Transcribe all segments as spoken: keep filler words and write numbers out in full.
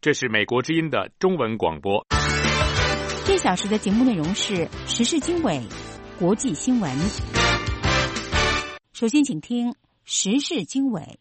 这是美国之音的中文广播。 这小时的节目内容是时事经纬、国际新闻。首先请听时事经纬。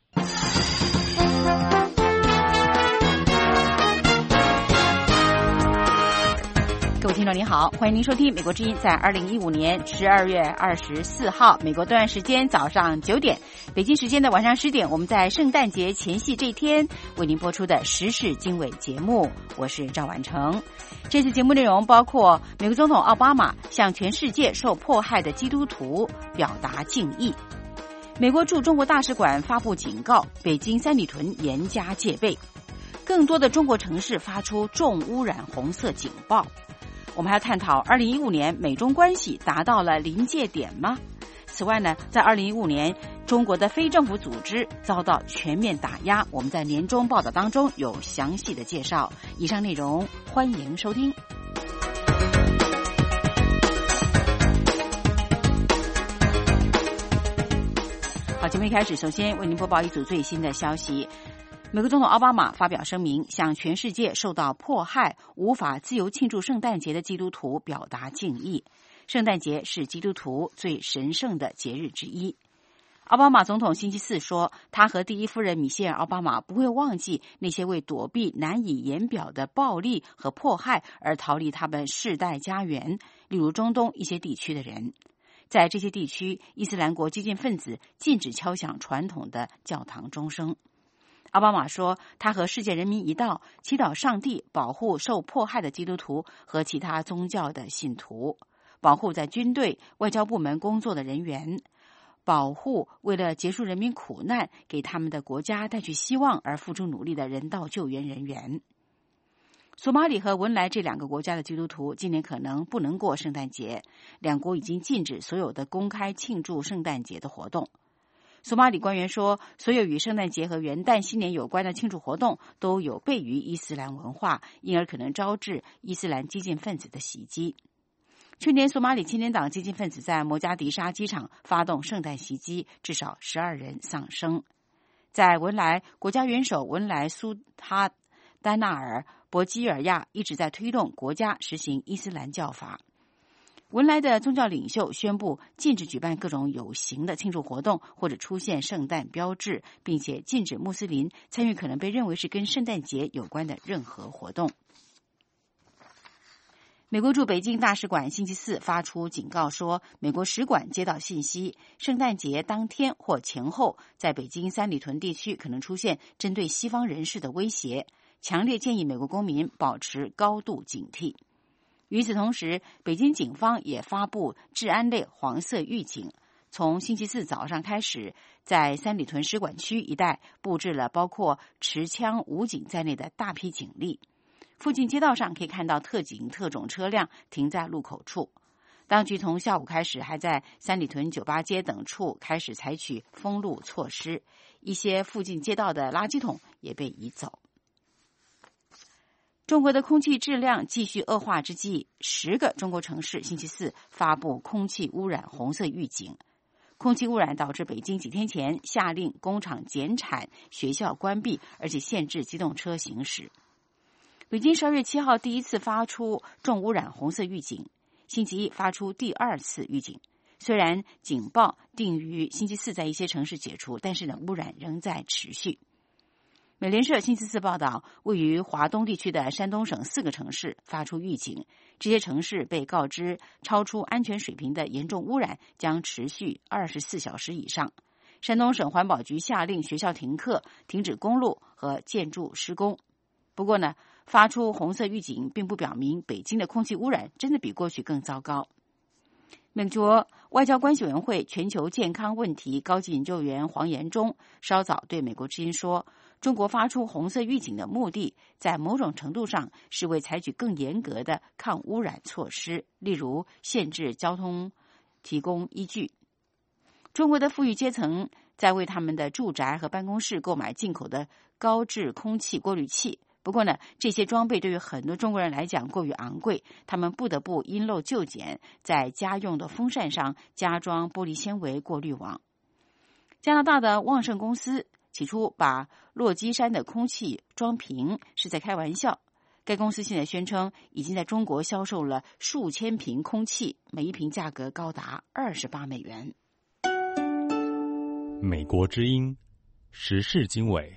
各位听众您好，欢迎您收听美国之音在二零一五年十二月二十四号美国东岸时间早上九点，北京时间的晚上十点，我们在圣诞节前夕这一天为您播出的时事经纬节目，我是赵婉成。这次节目内容包括美国总统奥巴马向全世界受迫害的基督徒表达敬意，美国驻中国大使馆发布警告，北京三里屯严加戒备，更多的中国城市发出重污染红色警报。我们还要探讨二零一五年美中关系达到了临界点吗？此外呢，在二零一五年中国的非政府组织遭到全面打压，我们在年终报道当中有详细的介绍。以上内容欢迎收听。好，节目一开始，首先为您播报一组最新的消息。美国总统奥巴马发表声明，向全世界受到迫害、无法自由庆祝圣诞节的基督徒表达敬意。圣诞节是基督徒最神圣的节日之一。奥巴马总统星期四说，他和第一夫人米歇尔·奥巴马不会忘记那些为躲避难以言表的暴力和迫害而逃离他们世代家园，例如中东一些地区的人。在这些地区，伊斯兰国激进分子禁止敲响传统的教堂钟声。奥巴马说，他和世界人民一道祈祷上帝保护受迫害的基督徒和其他宗教的信徒，保护在军队、外交部门工作的人员，保护为了结束人民苦难、给他们的国家带去希望而付出努力的人道救援人员。索马里和文莱这两个国家的基督徒今年可能不能过圣诞节，两国已经禁止所有的公开庆祝圣诞节的活动。索马里官员说，所有与圣诞节和元旦新年有关的庆祝活动都有悖于伊斯兰文化，因而可能招致伊斯兰激进分子的袭击。去年索马里青年党激进分子在摩加迪沙机场发动圣诞袭击，至少十二人丧生。在文莱，国家元首文莱苏哈丹纳尔·博基尔亚一直在推动国家实行伊斯兰教法。文莱的宗教领袖宣布禁止举办各种有形的庆祝活动或者出现圣诞标志，并且禁止穆斯林参与可能被认为是跟圣诞节有关的任何活动。美国驻北京大使馆星期四发出警告说，美国使馆接到信息，圣诞节当天或前后在北京三里屯地区可能出现针对西方人士的威胁，强烈建议美国公民保持高度警惕。与此同时，北京警方也发布治安类黄色预警，从星期四早上开始，在三里屯使馆区一带布置了包括持枪武警在内的大批警力。附近街道上可以看到特警特种车辆停在路口处。当局从下午开始还在三里屯酒吧街等处开始采取封路措施，一些附近街道的垃圾桶也被移走。中国的空气质量继续恶化之际，十个中国城市星期四发布空气污染红色预警。空气污染导致北京几天前下令工厂减产、学校关闭，而且限制机动车行驶。北京十二月七号第一次发出重污染红色预警，星期一发出第二次预警。虽然警报定于星期四在一些城市解除，但是呢，污染仍在持续。美联社星期四报道，位于华东地区的山东省四个城市发出预警，这些城市被告知超出安全水平的严重污染将持续二十四小时以上。山东省环保局下令学校停课、停止公路和建筑施工。不过呢，发出红色预警并不表明北京的空气污染真的比过去更糟糕。美国外交关系委员会全球健康问题高级研究员黄延忠稍早对美国之音说，中国发出红色预警的目的在某种程度上是为采取更严格的抗污染措施，例如限制交通提供依据。中国的富裕阶层在为他们的住宅和办公室购买进口的高质空气过滤器，不过呢，这些装备对于很多中国人来讲过于昂贵，他们不得不因陋就简，在家用的风扇上加装玻璃纤维过滤网。加拿大的旺盛公司起初把落基山的空气装瓶是在开玩笑。该公司现在宣称已经在中国销售了数千瓶空气，每一瓶价格高达二十八美元。 美国之音时事经纬。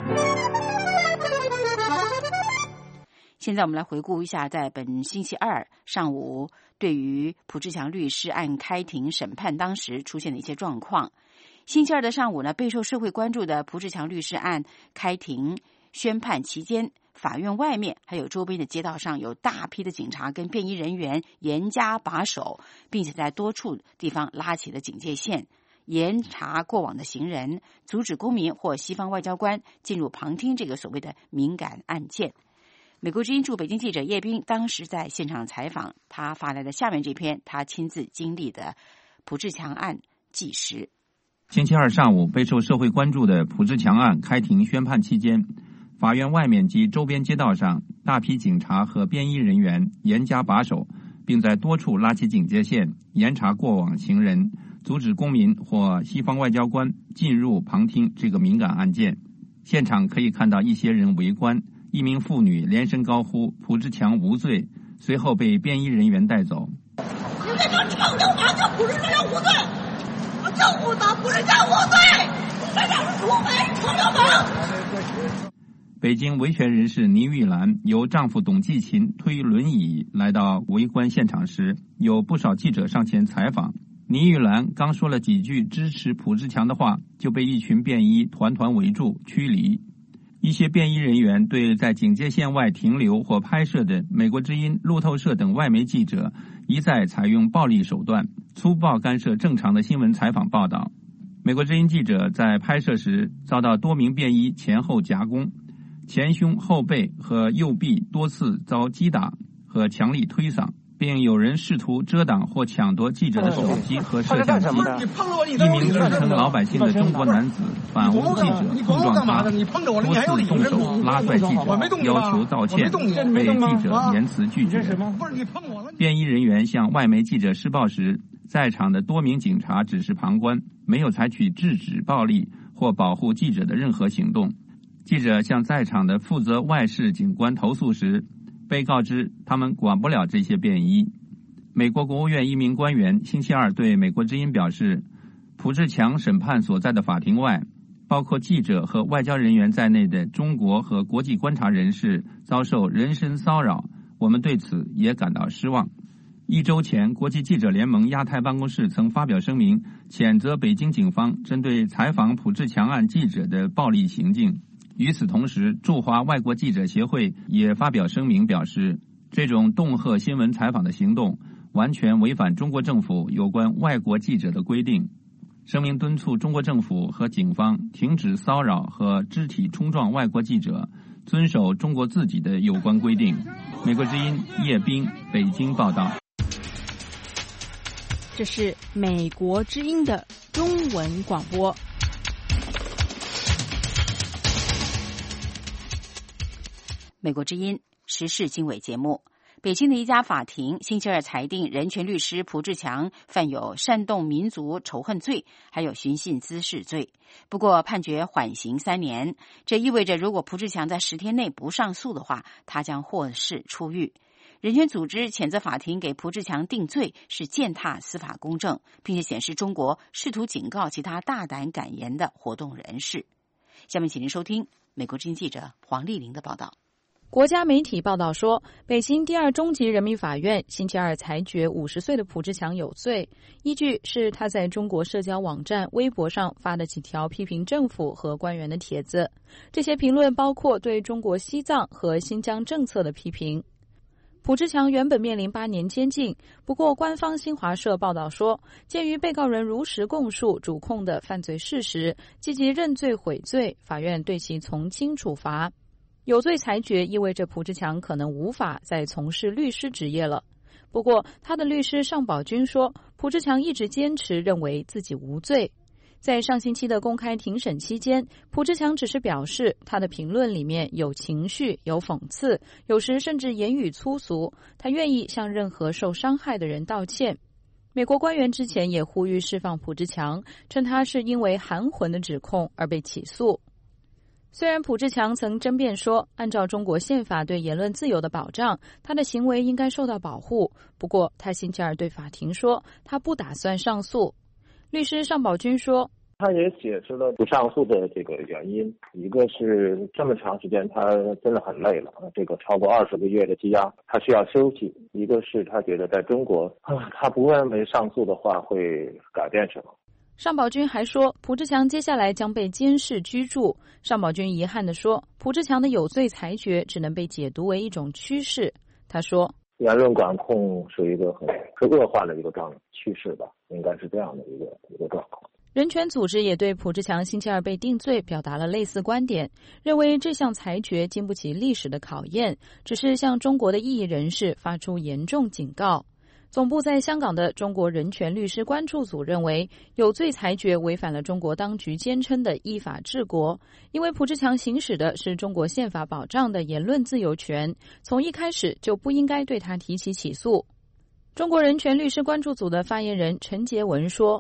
现在我们来回顾一下，在本星期二上午对于朴志强律师案开庭审判当时出现的一些状况。星期二的上午呢，备受社会关注的朴志强律师案开庭宣判期间，法院外面还有周边的街道上有大批的警察跟便衣人员严加把守，并且在多处地方拉起了警戒线，严查过往的行人，阻止公民或西方外交官进入旁听这个所谓的敏感案件。美国之音驻北京记者叶冰当时在现场采访，他发来的下面这篇他亲自经历的朴志强案纪实。 星期二上午，备受社会关注的朴志强案开庭宣判期间，法院外面及周边街道上大批警察和便衣人员严加把守，并在多处拉起警戒线，严查过往行人，阻止公民或西方外交官进入旁听这个敏感案件。现场可以看到一些人围观，一名妇女连声高呼朴志强无罪，随后被便衣人员带走。 现在就成就法叫朴志强无罪，政府打朴志强无罪，这就是除非成就法。 北京维权人士倪玉兰由丈夫董继勤推轮椅来到围观现场时，有不少记者上前采访。倪玉兰刚说了几句支持朴志强的话，就被一群便衣团团围住驱离。一些便衣人员对在警戒线外停留或拍摄的美国之音、路透社等外媒记者一再采用暴力手段，粗暴干涉正常的新闻采访报道。美国之音记者在拍摄时遭到多名便衣前后夹攻，前胸、后背和右臂多次遭击打和强力推搡，并有人试图遮挡或抢夺记者的手机和摄像机。一名自称老百姓的中国男子反诬记者碰撞他，多次动手拉拽记者，要求道歉，被记者言辞拒绝。便衣人员向外媒记者施暴时，在场的多名警察只是旁观，没有采取制止暴力或保护记者的任何行动。记者向在场的负责外事警官投诉时，被告知他们管不了这些便衣。美国国务院一名官员星期二对美国之音表示，朴志强审判所在的法庭外，包括记者和外交人员在内的中国和国际观察人士遭受人身骚扰，我们对此也感到失望。一周前，国际记者联盟亚太办公室曾发表声明，谴责北京警方针对采访朴志强案记者的暴力行径。与此同时，驻华外国记者协会也发表声明表示，这种恫吓新闻采访的行动完全违反中国政府有关外国记者的规定。声明敦促中国政府和警方停止骚扰和肢体冲撞外国记者，遵守中国自己的有关规定。美国之音叶冰北京报道。 这是美国之音的中文广播。 美国之音时事经纬节目。北京的一家法庭星期二裁定人权律师朴志强犯有煽动民族仇恨罪，还有寻衅滋事罪。不过判决缓刑三年，这意味着如果朴志强在十天内不上诉的话，他将获释出狱。人权组织谴责法庭给朴志强定罪是践踏司法公正，并且显示中国试图警告其他大胆敢言的活动人士。下面请您收听美国之音记者黄丽玲的报道。 国家媒体报道说，北京第二中级人民法院星期二裁决五十岁的朴志强有罪，依据是他在中国社交网站微博上发的几条批评政府和官员的帖子。这些评论包括对中国西藏和新疆政策的批评。朴志强原本面临八年监禁，不过官方新华社报道说，鉴于被告人如实供述主控的犯罪事实，积极认罪悔罪，法院对其从轻处罚。有罪裁决意味着朴志强可能无法再从事律师职业了。不过他的律师尚宝军说，朴志强一直坚持认为自己无罪。在上星期的公开庭审期间，朴志强只是表示他的评论里面有情绪、有讽刺，有时甚至言语粗俗，他愿意向任何受伤害的人道歉。美国官员之前也呼吁释放朴志强，称他是因为含混的指控而被起诉。 虽然朴志强曾争辩说，按照中国宪法对言论自由的保障，他的行为应该受到保护，不过他星期二对法庭说，他不打算上诉。律师尚宝军说， 他也解释了不上诉的这个原因，一个是这么长时间他真的很累了，这个超过二十个月的羁押，他需要休息；一个是他觉得在中国，啊，他不认为上诉的话会改变什么。 尚宝军还说，朴志强接下来将被监视居住。尚宝军遗憾地说，朴志强的有罪裁决只能被解读为一种趋势。他说， 言论管控是一个很是恶化的一个状趋势吧，应该是这样的一个一个状况。 人权组织也对朴志强星期二被定罪表达了类似观点，认为这项裁决经不起历史的考验，只是向中国的异议人士发出严重警告。总部在香港的中国人权律师关注组认为，有罪裁决违反了中国当局坚称的依法治国，因为朴志强行使的是中国宪法保障的言论自由权，从一开始就不应该对他提起起诉。中国人权律师关注组的发言人陈洁文说，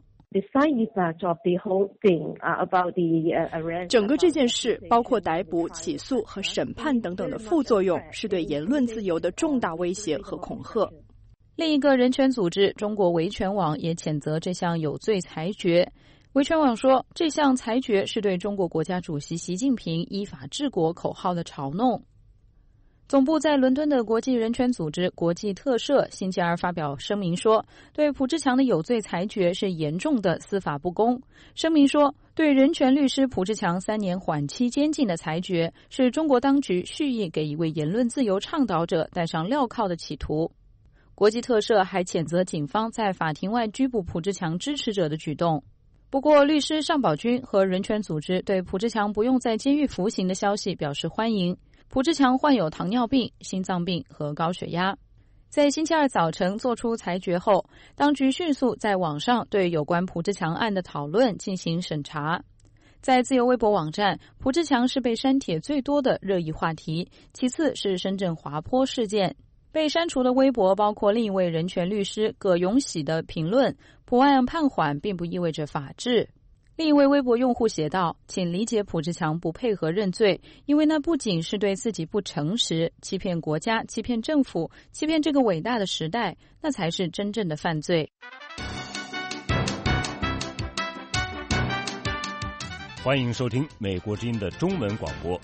整个这件事，包括逮捕、起诉和审判等等的副作用，是对言论自由的重大威胁和恐吓。 另一个人权组织中国维权网也谴责这项有罪裁决。维权网说，这项裁决是对中国国家主席习近平依法治国口号的嘲弄。总部在伦敦的国际人权组织国际特赦星期二发表声明说，对朴志强的有罪裁决是严重的司法不公。声明说，对人权律师朴志强三年缓期监禁的裁决，是中国当局蓄意给一位言论自由倡导者戴上镣铐的企图。国际特赦还谴责警方在法庭外拘捕朴志强支持者的举动。不过，律师尚宝军和人权组织对朴志强不用在监狱服刑的消息表示欢迎。朴志强患有糖尿病、心脏病和高血压。在星期二早晨做出裁决后，当局迅速在网上对有关朴志强案的讨论进行审查。在自由微博网站，朴志强是被删帖最多的热议话题，其次是深圳滑坡事件。被删除的微博包括另一位人权律师葛永喜的评论，朴案判缓并不意味着法治。另一位微博用户写道，请理解朴志强不配合认罪，因为那不仅是对自己不诚实，欺骗国家、欺骗政府、欺骗这个伟大的时代，那才是真正的犯罪。 欢迎收听美国之音的中文广播。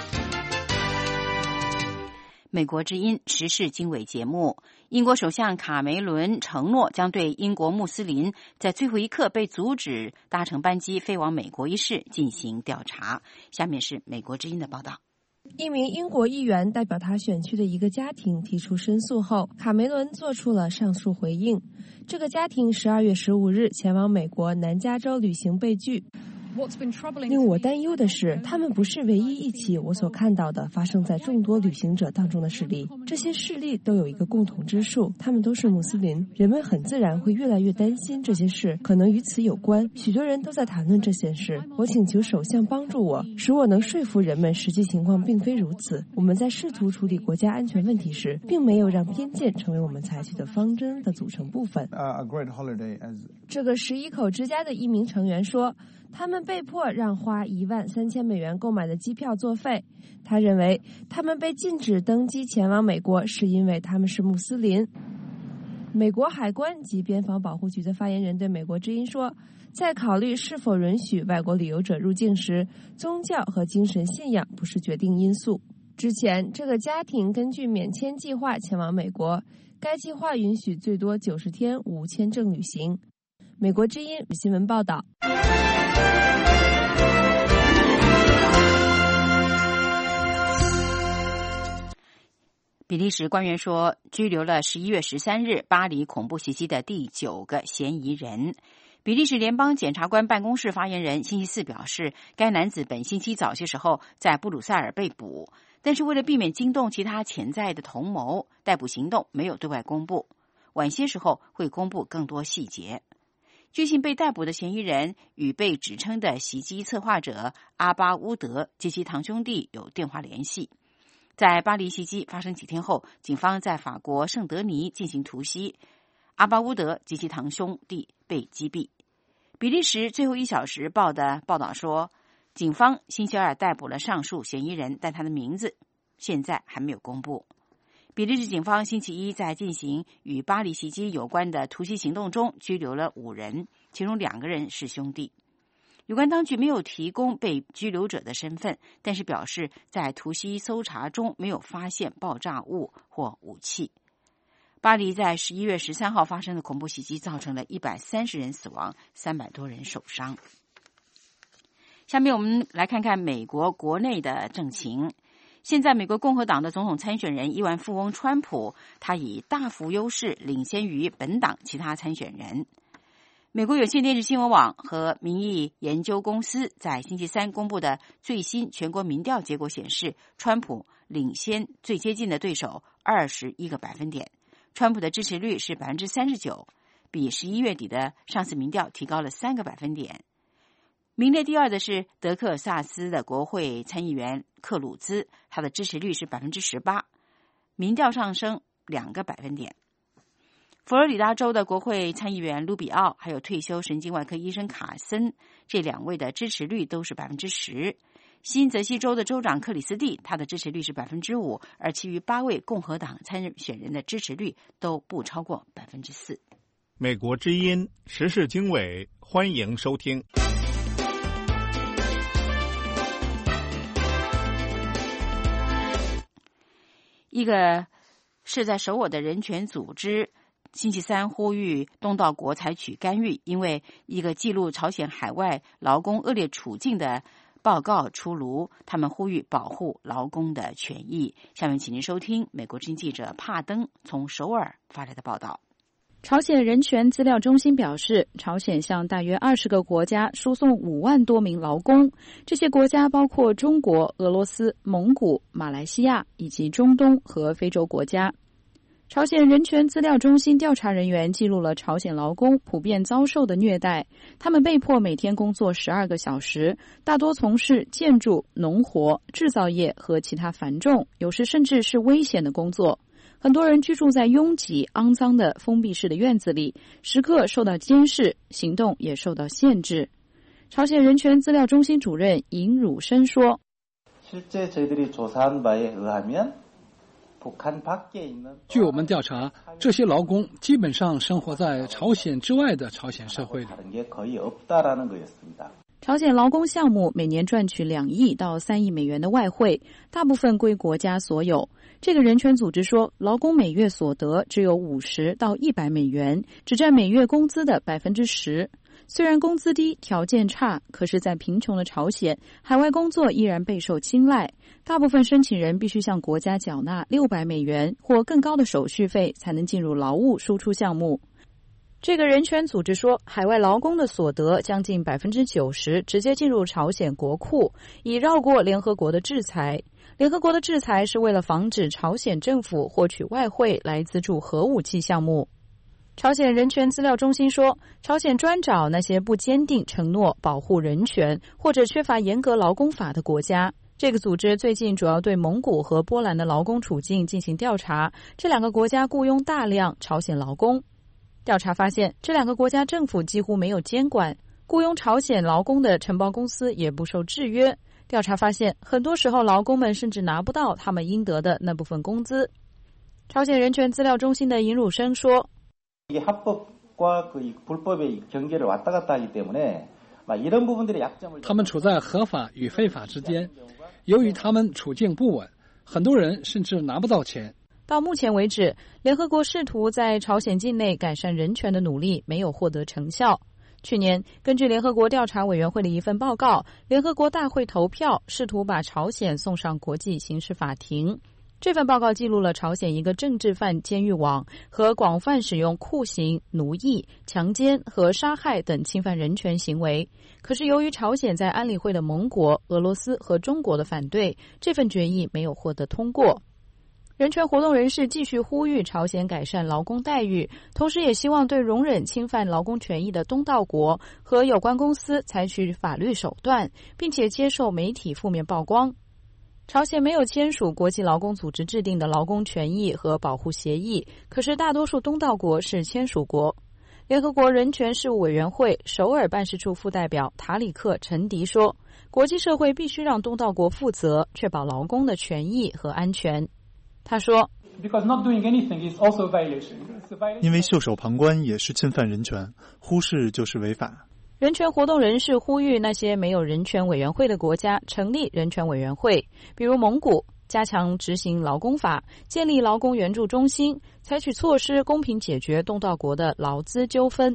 美国之音时事经纬节目，英国首相卡梅伦承诺将对英国穆斯林在最后一刻被阻止搭乘班机飞往美国一事进行调查。下面是美国之音的报道。 一名英国议员代表他选区的一个家庭提出申诉后，卡梅伦做出了上述回应。这个家庭十二月十五日前往美国南加州旅行被拒。令我担忧的是，他们不是唯一一起我所看到的发生在众多旅行者当中的事例。这些事例都有一个共同之处，他们都是穆斯林。人们很自然会越来越担心这些事可能与此有关，许多人都在谈论这件事。我请求首相帮助我，使我能说服人们实际情况并非如此。我们在试图处理国家安全问题时，并没有让偏见成为我们采取的方针的组成部分。这个十一口之家的一名成员说，他们被迫让花一万三千美元购买的机票作废。他认为他们被禁止登机前往美国是因为他们是穆斯林。美国海关及边防保护局的发言人对美国之音说，在考虑是否允许外国旅游者入境时，宗教和精神信仰不是决定因素。之前这个家庭根据免签计划前往美国，该计划允许最多九十天无签证旅行。美国之音新闻报道。 比利时官员说，拘留了十一月十三日巴黎恐怖袭击的第九个嫌疑人。比利时联邦检察官办公室发言人星期四表示，该男子本星期早些时候在布鲁塞尔被捕，但是为了避免惊动其他潜在的同谋，逮捕行动没有对外公布，晚些时候会公布更多细节。据信被逮捕的嫌疑人与被指称的袭击策划者阿巴乌德及其堂兄弟有电话联系。在巴黎袭击发生几天后，警方在法国圣德尼进行突袭，阿巴乌德及其堂兄弟被击毙。比利时最后一小时报的报道说， 警方星期二逮捕了上述嫌疑人，但他的名字现在还没有公布。比利时警方星期一在进行与巴黎袭击有关的突袭行动中拘留了五人，其中两个人是兄弟。有关当局没有提供被拘留者的身份，但是表示在突袭搜查中没有发现爆炸物或武器。巴黎在十一月十三号发生的恐怖袭击造成了一百三十人死亡，三百多人受伤。下面我们来看看美国国内的政情。现在美国共和党的总统参选人亿万富翁川普，他以大幅优势领先于本党其他参选人。美国有线电视新闻网和民意研究公司在星期三公布的最新全国民调结果显示，川普领先最接近的对手二十一个百分点，川普的支持率是百分之三十九，比十一月底的上次民调提高了三个百分点。名列第二的是德克萨斯的国会参议员克鲁兹，他的支持率是百分之十八，民调上升两个百分点。佛罗里达州的国会参议员卢比奥还有退休神经外科医生卡森，这两位的支持率都是百分之十。新泽西州的州长克里斯蒂，他的支持率是百分之五，而其余八位共和党参选人的支持率都不超过百分之四。 美国之音时事经纬，欢迎收听。 一个是在首尔的人权组织星期三呼吁东道国采取干预，因为一个记录朝鲜海外劳工恶劣处境的报告出炉，他们呼吁保护劳工的权益。下面请您收听美国之音记者帕登从首尔发来的报道。 朝鲜人权资料中心表示，朝鲜向大约二十个国家输送五万多名劳工，这些国家包括中国、俄罗斯、蒙古、马来西亚以及中东和非洲国家。朝鲜人权资料中心调查人员记录了朝鲜劳工普遍遭受的虐待，他们被迫每天工作十二个小时，大多从事建筑、农活、制造业和其他繁重，有时甚至是危险的工作。很多人居住在拥挤、肮脏的封闭式的院子里，时刻受到监视，行动也受到限制。朝鲜人权资料中心主任尹汝申说， 据我们调查，这些劳工基本上生活在朝鲜之外的朝鲜社会里。 朝鲜劳工项目每年赚取两亿到三亿美元的外汇，大部分归国家所有。这个人权组织说，劳工每月所得只有五十到一百美元，只占每月工资的百分之十。虽然工资低、条件差，可是在贫穷的朝鲜，海外工作依然备受青睐。大部分申请人必须向国家缴纳六百美元或更高的手续费，才能进入劳务输出项目。这个人权组织说，海外劳工的所得将近百分之九十直接进入朝鲜国库，以绕过联合国的制裁。联合国的制裁是为了防止朝鲜政府获取外汇来资助核武器项目。朝鲜人权资料中心说，朝鲜专找那些不坚定承诺保护人权或者缺乏严格劳工法的国家。这个组织最近主要对蒙古和波兰的劳工处境进行调查，这两个国家雇佣大量朝鲜劳工。调查发现，这两个国家政府几乎没有监管，雇佣朝鲜劳工的承包公司也不受制约。调查发现，很多时候劳工们甚至拿不到他们应得的那部分工资。朝鲜人权资料中心的尹汝申说， 他们处在合法与非法之间，由于他们处境不稳，很多人甚至拿不到钱。 到目前为止，联合国试图在朝鲜境内改善人权的努力没有获得成效。去年，根据联合国调查委员会的一份报告，联合国大会投票试图把朝鲜送上国际刑事法庭。这份报告记录了朝鲜一个政治犯监狱网和广泛使用酷刑、奴役、强奸和杀害等侵犯人权行为。可是由于朝鲜在安理会的盟国、俄罗斯和中国的反对，这份决议没有获得通过。人权活动人士继续呼吁朝鲜改善劳工待遇，同时也希望对容忍侵犯劳工权益的东道国和有关公司采取法律手段，并且接受媒体负面曝光。朝鲜没有签署国际劳工组织制定的劳工权益和保护协议，可是大多数东道国是签署国。联合国人权事务委员会首尔办事处副代表塔里克·陈迪说， 国际社会必须让东道国负责，确保劳工的权益和安全。他说， 因为袖手旁观也是侵犯人权，忽视就是违法。 人权活动人士呼吁那些没有人权委员会的国家成立人权委员会，比如蒙古，加强执行劳工法，建立劳工援助中心，采取措施公平解决东道国的劳资纠纷。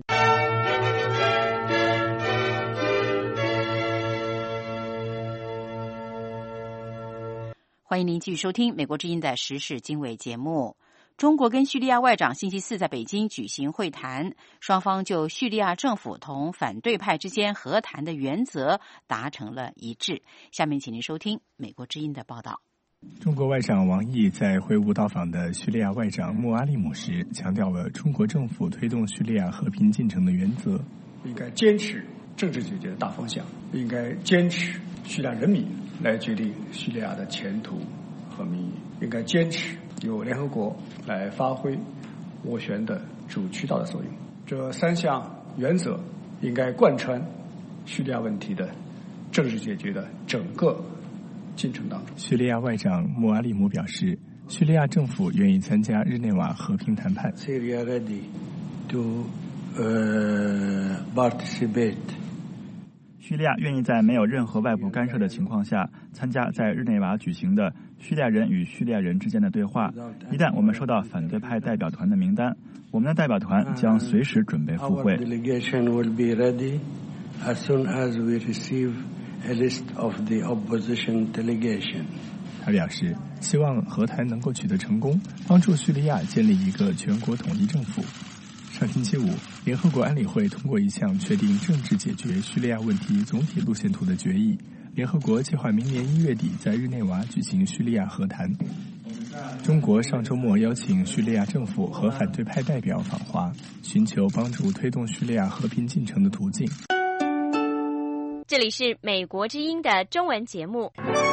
欢迎您继续收听美国之音的时事经纬节目。中国跟叙利亚外长星期四在北京举行会谈，双方就叙利亚政府同反对派之间和谈的原则达成了一致。下面请您收听美国之音的报道。 中国外长王毅在会晤到访的叙利亚外长穆阿利姆时，强调了中国政府推动叙利亚和平进程的原则， 应该坚持政治解决的大方向，应该坚持叙利亚人民来决定叙利亚的前途和命运，应该坚持由联合国来发挥斡旋的主渠道的作用。这三项原则应该贯穿叙利亚问题的政治解决的整个进程当中。 叙利亚外长穆阿利姆表示，叙利亚政府愿意参加日内瓦和平谈判。 Syria ready to uh, participate. 叙利亚愿意在没有任何外部干涉的情况下参加在日内瓦举行的叙利亚人与叙利亚人之间的对话。一旦我们收到反对派代表团的名单，我们的代表团将随时准备赴会。 Our delegation will be ready as soon as we receive a list of the opposition delegation. 他表示，希望和谈能够取得成功，帮助叙利亚建立一个全国统一政府。上星期五，联合国安理会通过一项确定政治解决叙利亚问题总体路线图的决议。联合国计划明年一月底在日内瓦举行叙利亚和谈。中国上周末邀请叙利亚政府和反对派代表访华，寻求帮助推动叙利亚和平进程的途径。 这里是美国之音的中文节目。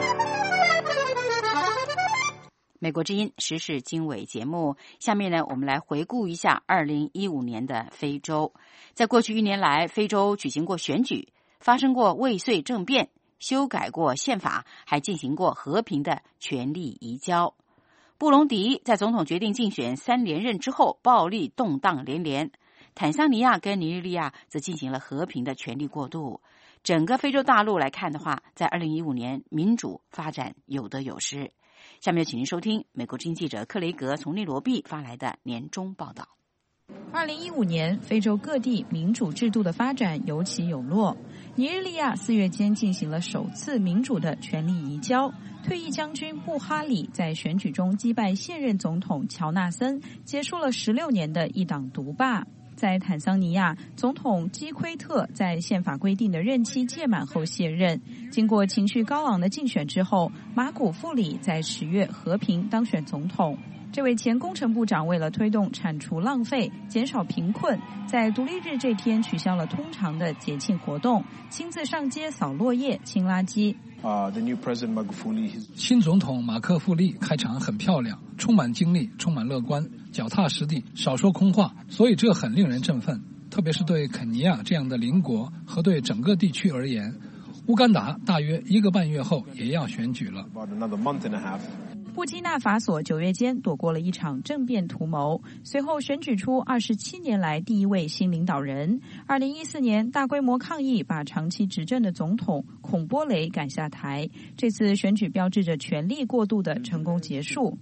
美国之音时事经纬节目，下面呢，我们来回顾一下二零一五年的非洲。在过去一年来，非洲举行过选举，发生过未遂政变，修改过宪法，还进行过和平的权力移交。布隆迪在总统决定竞选三连任之后，暴力动荡连连。坦桑尼亚跟尼日利亚则进行了和平的权力过渡。整个非洲大陆来看的话，在二零一五年民主发展有得有失。下面就请您收听美国之音记者克雷格从内罗毕发来的年终报道。 二零一五年，非洲各地民主制度的发展有起有落。尼日利亚四月间进行了首次民主的权力移交，退役将军布哈里在选举中击败现任总统乔纳森，结束了十六年的一党独霸。在坦桑尼亚，总统基奎特在宪法规定的任期届满后卸任。经过情绪高昂的竞选之后，马古富里在十月和平当选总统。这位前工程部长为了推动铲除浪费、减少贫困，在独立日这天取消了通常的节庆活动，亲自上街扫落叶、清垃圾。 Uh, the new president Magufuli, 新总统马克富利开场很漂亮，充满精力，充满乐观，脚踏实地，少说空话，所以这很令人振奋，特别是对肯尼亚这样的邻国和对整个地区而言。乌干达大约一个半月后也要选举了。 布基纳法索九月间躲过了一场政变图谋，随后选举出二十七年来第一位新领导人。二零一四年，大规模抗议把长期执政的总统孔波雷赶下台。这次选举标志着权力过渡的成功结束。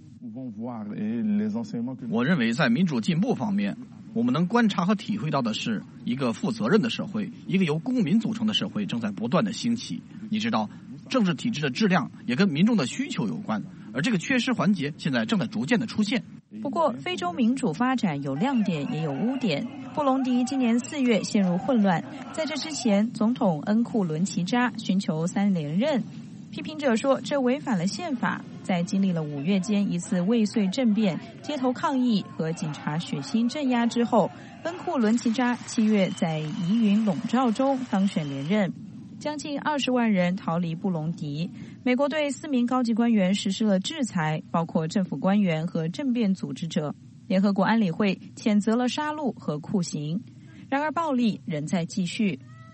我认为在民主进步方面，我们能观察和体会到的是，一个负责任的社会，一个由公民组成的社会正在不断的兴起。你知道，政治体制的质量也跟民众的需求有关，而这个缺失环节现在正在逐渐的出现。 不过，非洲民主发展有亮点也有污点。布隆迪今年四月陷入混乱，在这之前，总统恩库伦齐扎寻求三连任。批评者说，这违反了宪法。在经历了五月间一次未遂政变、街头抗议和警察血腥镇压之后，恩库伦齐扎七月在疑云笼罩中当选连任。将近二十万人逃离布隆迪。美国对四名高级官员实施了制裁，包括政府官员和政变组织者。联合国安理会谴责了杀戮和酷刑。然而暴力仍在继续。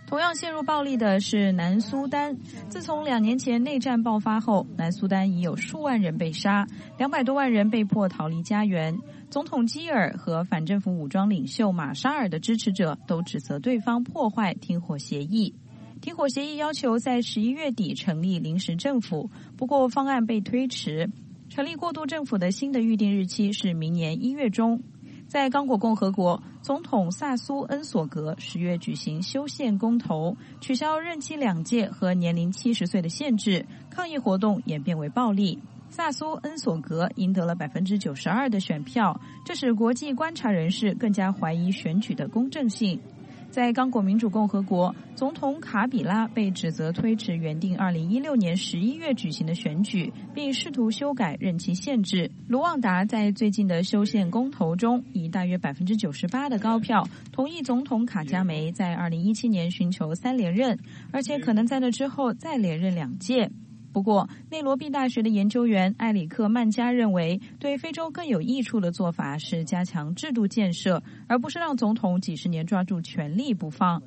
同样陷入暴力的是南苏丹。自从两年前内战爆发后，南苏丹已有数万人被杀，两百多万人被迫逃离家园。总统基尔和反政府武装领袖马沙尔的支持者都指责对方破坏停火协议。停火协议要求在十一月底成立临时政府，不过方案被推迟。成立过渡政府的新的预定日期是明年一月中。在刚果共和国，总统萨苏恩索格十月举行修宪公投，取消任期两届和年龄七十岁的限制，抗议活动演变为暴力。萨苏恩索格赢得了百分之九十二的选票，这使国际观察人士更加怀疑选举的公正性。在刚果民主共和国，总统卡比拉被指责推迟原定二零一六年十一月举行的选举，并试图修改任期限制。卢旺达在最近的修宪公投中，以大约百分之九十八的高票同意总统卡加梅在二零一七年寻求三连任，而且可能在那之后再连任两届。不过，内罗毕大学的研究员埃里克曼加认为，对非洲更有益处的做法是加强制度建设，而不是让总统几十年抓住权力不放。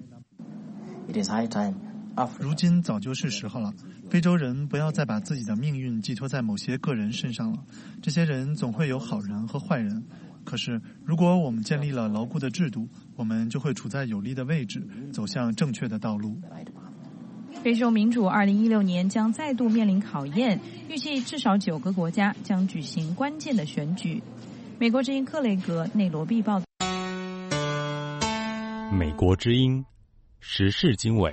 如今早就是时候了，非洲人不要再把自己的命运寄托在某些个人身上了。这些人总会有好人和坏人，可是如果我们建立了牢固的制度，我们就会处在有利的位置，走向正确的道路。 非洲民主二零一六年将再度面临考验，预计至少九个国家将举行关键的选举。美国之音克雷格内罗毕报道。 美国之音时事经纬。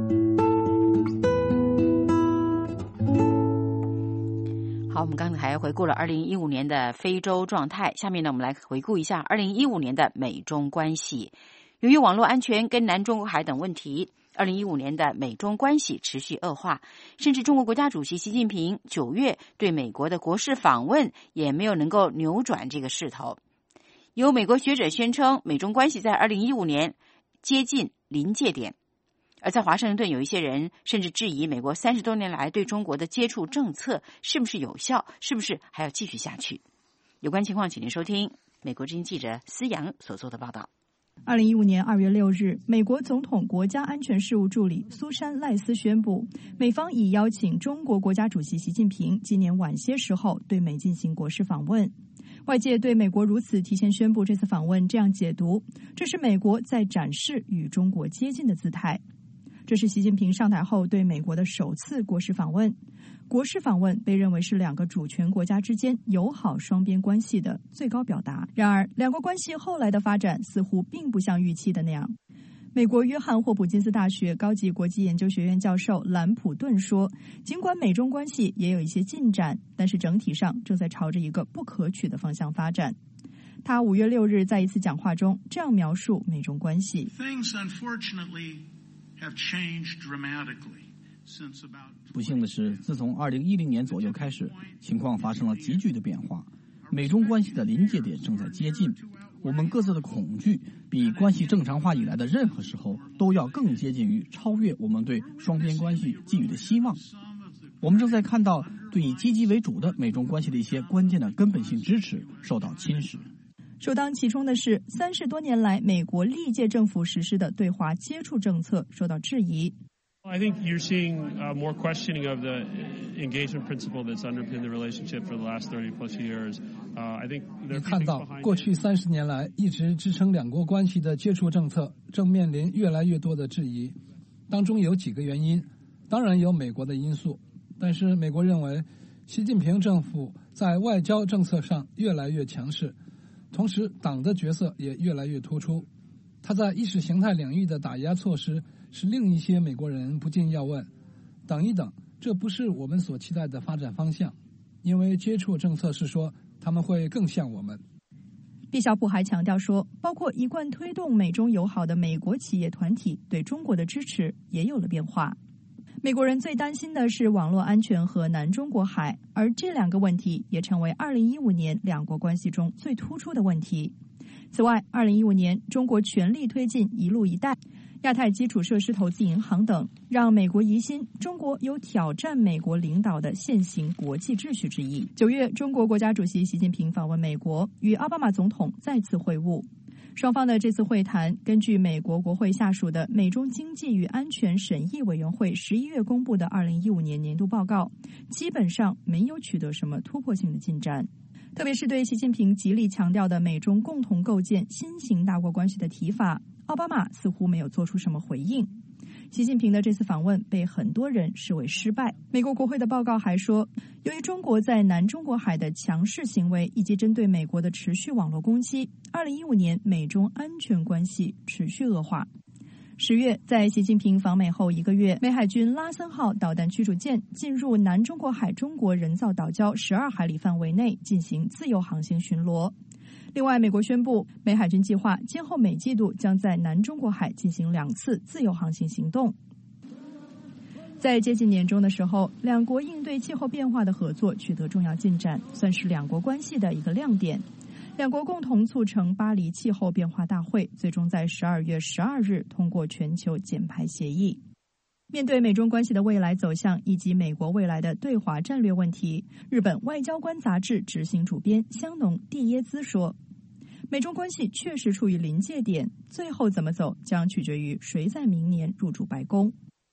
好，我们刚才回顾了二零一五年的非洲状态，下面呢，我们来回顾一下二零一五年的美中关系。由于网络安全跟南中国海等问题，二零一五年的美中关系持续恶化，甚至中国国家主席习近平九月对美国的国事访问也没有能够扭转这个势头。有美国学者宣称，美中关系在二零一五年接近临界点。而在华盛顿，有一些人甚至质疑美国三十多年来对中国的接触政策是不是有效，是不是还要继续下去。有关情况，请您收听美国之音记者思阳所做的报道。 二零一五年二月六日，美国总统国家安全事务助理苏珊·赖斯宣布，美方已邀请中国国家主席习近平今年晚些时候对美进行国事访问。外界对美国如此提前宣布这次访问这样解读，这是美国在展示与中国接近的姿态。这是习近平上台后对美国的首次国事访问。国事访问被认为是两个主权国家之间友好双边关系的最高表达。然而，两国关系后来的发展似乎并不像预期的那样。美国约翰霍普金斯大学高级国际研究学院教授兰普顿说，尽管美中关系也有一些进展，但是整体上正在朝着一个不可取的方向发展。他五月六日在一次讲话中这样描述美中关系。 不幸的是，自从二零一零年左右开始，情况发生了急剧的变化，美中关系的临界点正在接近。我们各自的恐惧比关系正常化以来的任何时候都要更接近于超越我们对双边关系寄予的希望。我们正在看到对以积极为主的美中关系的一些关键的根本性支持受到侵蚀。 首当其冲的是，三十多年来美国历届政府实施的对华接触政策受到质疑。 I think you're seeing uh, more questioning of the engagement principle that's underpinned the relationship for the last thirty plus years. Uh, I think 你看到过去三十年来一直支撑两国关系的接触政策正面临越来越多的质疑，当中有几个原因，当然有美国的因素，但是美国认为习近平政府在外交政策上越来越强势，同时党的角色也越来越突出。他在意识形态领域的打压措施使另一些美国人不禁要问，等一等，这不是我们所期待的发展方向，因为接触政策是说他们会更像我们。 毕晓普还强调说，包括一贯推动美中友好的美国企业团体对中国的支持也有了变化。美国人最担心的是网络安全和南中国海，而这两个问题也成为二零一五年两国关系中最突出的问题。此外，二零一五年中国全力推进一路一带、亚太基础设施投资银行等，让美国疑心中国有挑战美国领导的现行国际秩序之意。九月，中国国家主席习近平访问美国，与奥巴马总统再次会晤。 双方的这次会谈，根据美国国会下属的美中经济与安全审议委员会十一月公布的二零一五年年度报告，基本上没有取得什么突破性的进展。特别是对习近平极力强调的美中共同构建新型大国关系的提法，奥巴马似乎没有做出什么回应。习近平的这次访问被很多人视为失败。美国国会的报告还说，由于中国在南中国海的强势行为以及针对美国的持续网络攻击，二零一五年美中安全关系持续恶化。十月，在习近平访美后一个月，美海军拉森号导弹驱逐舰进入南中国海中国人造岛礁十二海里范围内进行自由航行巡逻。另外，美国宣布，美海军计划今后每季度将在南中国海进行两次自由航行行动。在接近年中的时候，两国应对气候变化的合作取得重要进展，算是两国关系的一个亮点。两国共同促成巴黎气候变化大会，最终在十二月十二日通过全球减排协议。面对美中关系的未来走向以及美国未来的对华战略问题，日本外交官杂志执行主编香农蒂耶兹说，美中关系确实处于临界点，最后怎么走将取决于谁在明年入主白宫。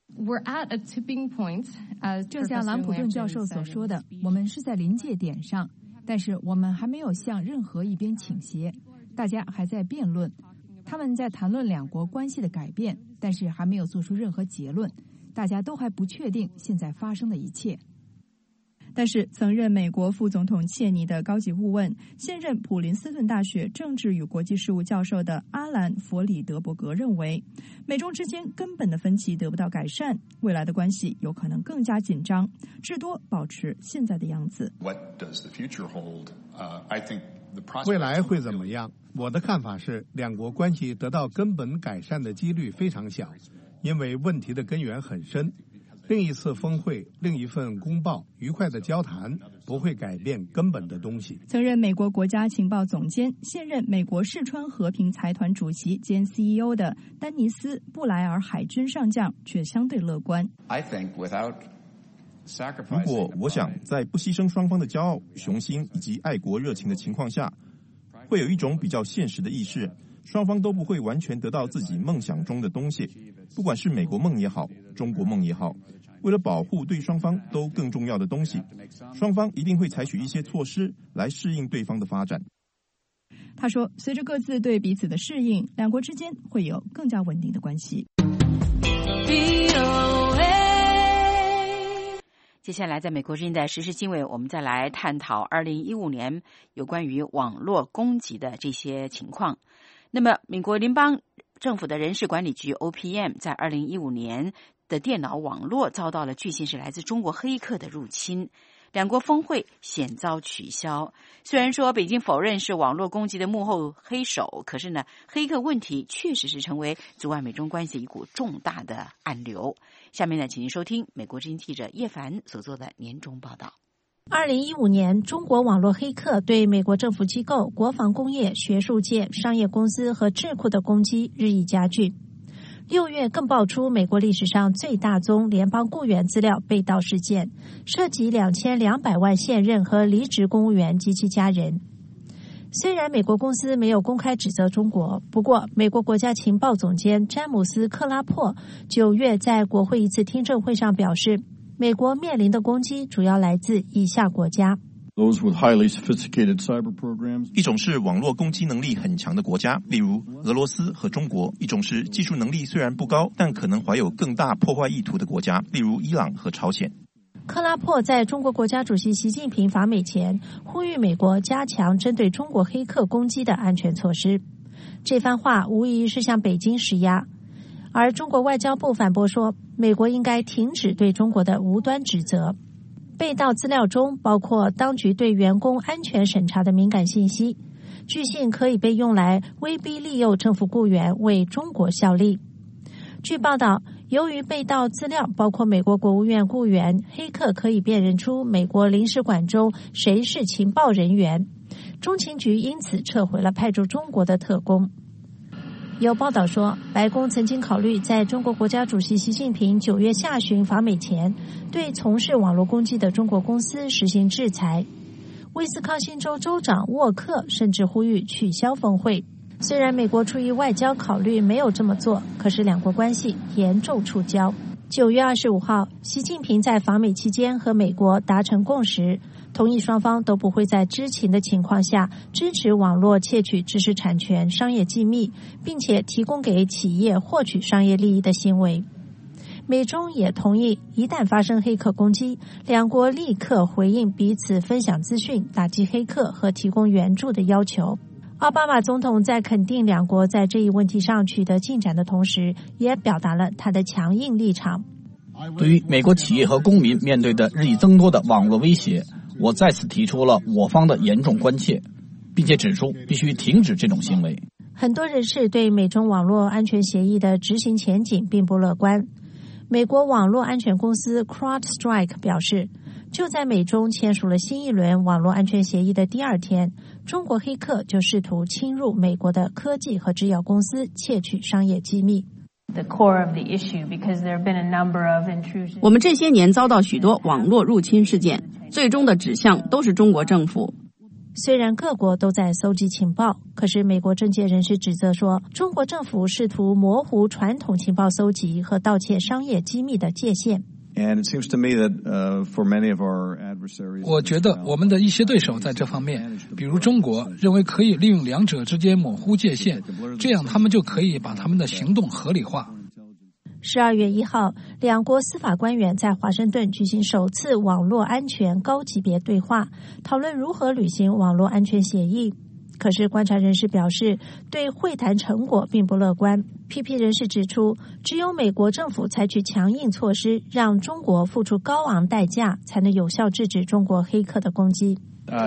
正像兰普顿教授所说的，我们是在临界点上，但是我们还没有向任何一边倾斜，大家还在辩论，他们在谈论两国关系的改变，但是还没有做出任何结论，大家都还不确定现在发生的一切。 但是曾任美国副总统切尼的高级顾问，现任普林斯顿大学政治与国际事务教授的阿兰·弗里德伯格认为，美中之间根本的分歧得不到改善，未来的关系有可能更加紧张，至多保持现在的样子。 未来会怎么样？我的看法是，两国关系得到根本改善的几率非常小，因为问题的根源很深。另一次峰会，另一份公报，愉快的交谈不会改变根本的东西。 曾任美国国家情报总监，现任美国世川和平财团主席兼 C E O 的丹尼斯·布莱尔海军上将却相对乐观。 如果我想在不牺牲双方的骄傲、雄心以及爱国热情的情况下，会有一种比较现实的意识，双方都不会完全得到自己梦想中的东西，不管是美国梦也好，中国梦也好，为了保护对双方都更重要的东西，双方一定会采取一些措施来适应对方的发展。 他说，随着各自对彼此的适应，两国之间会有更加稳定的关系。 接下来在美国之音的时事经纬，我们再来探讨二零一五年有关于网络攻击的这些情况。那么美国联邦政府的人事管理局 O P M 在二零一五年的电脑网络遭到了据信是来自中国黑客的入侵，两国峰会险遭取消。虽然说北京否认是网络攻击的幕后黑手，可是呢，黑客问题确实是成为阻碍美中关系一股重大的暗流。下面呢，请您收听美国之音记者叶凡所做的年终报道。 二零一五年，中国网络黑客对美国政府机构、国防工业、学术界、商业公司和智库的攻击日益加剧。六月更爆出美国历史上最大宗联邦雇员资料被盗事件，涉及两千两百万现任和离职公务员及其家人。虽然美国公司没有公开指责中国，不过美国国家情报总监詹姆斯·克拉珀九月在国会一次听证会上表示，美国面临的攻击主要来自以下国家。 一种是网络攻击能力很强的国家，例如俄罗斯和中国；一种是技术能力虽然不高，但可能怀有更大破坏意图的国家，例如伊朗和朝鲜。 克拉珀在中国国家主席习近平访美前呼吁美国加强针对中国黑客攻击的安全措施，这番话无疑是向北京施压。而中国外交部反驳说，美国应该停止对中国的无端指责。被盗资料中包括当局对员工安全审查的敏感信息，据信可以被用来威逼利诱政府雇员为中国效力。据报道，由于被盗资料包括美国国务院雇员，黑客可以辨认出美国领事馆中谁是情报人员，中情局因此撤回了派驻中国的特工。有报道说，白宫曾经考虑在中国国家主席习近平九月下旬访美前，对从事网络攻击的中国公司实行制裁。威斯康星州州长沃克甚至呼吁取消峰会。 虽然美国出于外交考虑没有这么做，可是两国关系严重触礁。九月二十五号，习近平在访美期间和美国达成共识，同意双方都不会在知情的情况下支持网络窃取知识产权、商业机密，并且提供给企业获取商业利益的行为。美中也同意，一旦发生黑客攻击，两国立刻回应彼此分享资讯、打击黑客和提供援助的要求。奥巴马总统在肯定两国在这一问题上取得进展的同时，也表达了他的强硬立场。 对于美国企业和公民面对的日益增多的网络威胁，我再次提出了我方的严重关切，并且指出必须停止这种行为。 很多人士对美中网络安全协议的执行前景并不乐观。美国网络安全公司 CrowdStrike 表示，就在美中签署了新一轮网络安全协议的第二天，中国黑客就试图侵入美国的科技和制药公司，窃取商业机密。 我们这些年遭到许多网络入侵事件，最终的指向都是中国政府。 虽然各国都在搜集情报，可是美国政界人士指责说，中国政府试图模糊传统情报搜集和盗窃商业机密的界限。 我觉得我们的一些对手在这方面，比如中国，认为可以利用两者之间模糊界限，这样他们就可以把他们的行动合理化。 十二月一号，两国司法官员在华盛顿举行首次网络安全高级别对话，讨论如何履行网络安全协议。可是观察人士表示，对会谈成果并不乐观。批评人士指出，只有美国政府采取强硬措施，让中国付出高昂代价，才能有效制止中国黑客的攻击。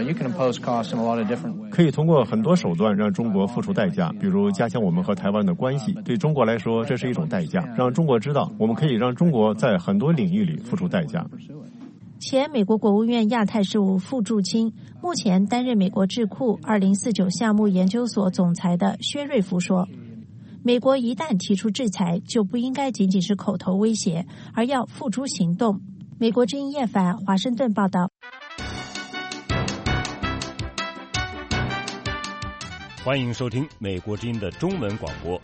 可以通过很多手段让中国付出代价，比如加强我们和台湾的关系。对中国来说，这是一种代价，让中国知道我们可以让中国在很多领域里付出代价。 前美国国务院亚太事务副驻青，目前担任美国智库二零四九项目研究所总裁的薛瑞福说，美国一旦提出制裁，就不应该仅仅是口头威胁，而要付诸行动。美国之音叶凡华盛顿报道。 欢迎收听美国之音的中文广播。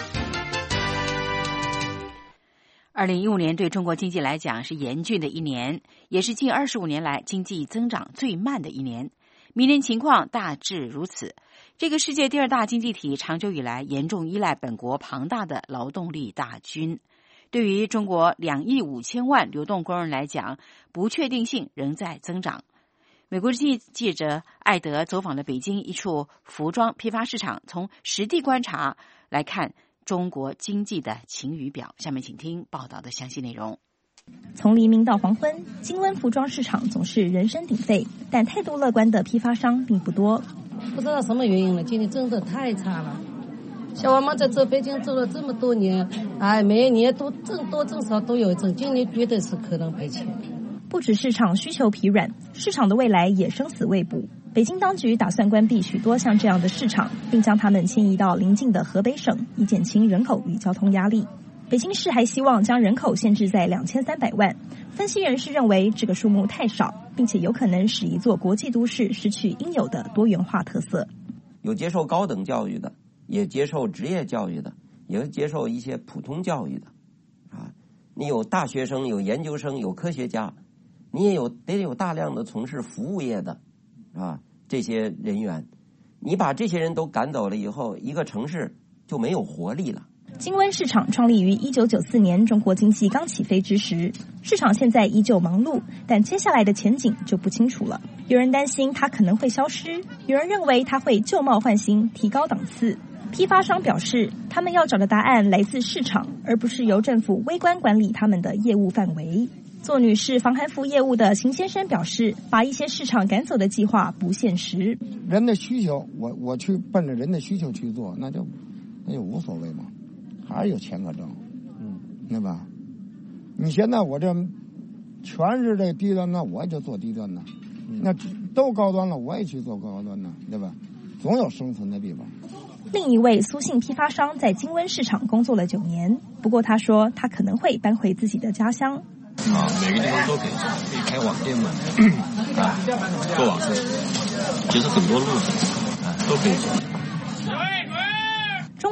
二零一五年对中国经济来讲是严峻的一年，也是近二十五年来经济增长最慢的一年。明年情况大致如此。这个世界第二大经济体长久以来严重依赖本国庞大的劳动力大军。对于中国两亿五千万流动工人来讲，不确定性仍在增长。美国之音记者艾德走访了北京一处服装批发市场，从实地观察来看中国经济的晴雨表。下面请听报道的详细内容。 从黎明到黄昏，金温服装市场总是人声鼎沸，但态度乐观的批发商并不多。 不知道什么原因了，今年真的太差了。像我们在这北京走了这么多年，哎，每一年都挣多挣少都有挣，今年绝对是可能赔钱。 不止市场需求疲软，市场的未来也生死未卜。北京当局打算关闭许多像这样的市场，并将它们迁移到邻近的河北省，以减轻人口与交通压力。北京市还希望将人口限制在两千三百万。分析人士认为这个数目太少，并且有可能使一座国际都市失去应有的多元化特色。 有接受高等教育的，也接受职业教育的，也有接受一些普通教育的啊。你有大学生，有研究生，有科学家，你也有得有大量的从事服务业的啊这些人员。你把这些人都赶走了以后，一个城市就没有活力了。 金温市场创立于一九九四年，中国经济刚起飞之时，市场现在依旧忙碌，但接下来的前景就不清楚了。有人担心它可能会消失，有人认为它会旧貌换新，提高档次。批发商表示，他们要找的答案来自市场，而不是由政府微观管理他们的业务范围。做女士防寒服业务的秦先生表示，把一些市场赶走的计划不现实。 人的需求，我我去奔着人的需求去做，那就那就无所谓嘛，还是有钱可挣，嗯，对吧？你现在我这全是这低端的，我也就做低端的，嗯、那都高端了，我也去做高端的，对吧？总有生存的地方。 另一位苏姓批发商在金温市场工作了九年，不过他说他可能会搬回自己的家乡。 啊，每个地方都可以做，可以开网店嘛，啊，做网店，其实很多路子啊都可以做。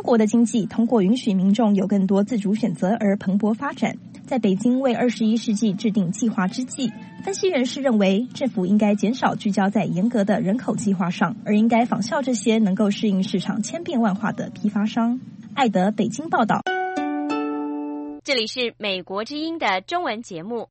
中国的经济通过允许民众有更多自主选择而蓬勃发展。在北京为二十一世纪制定计划之际，分析人士认为，政府应该减少聚焦在严格的人口计划上，而应该仿效这些能够适应市场千变万化的批发商。艾德北京报道。 这里是美国之音的中文节目。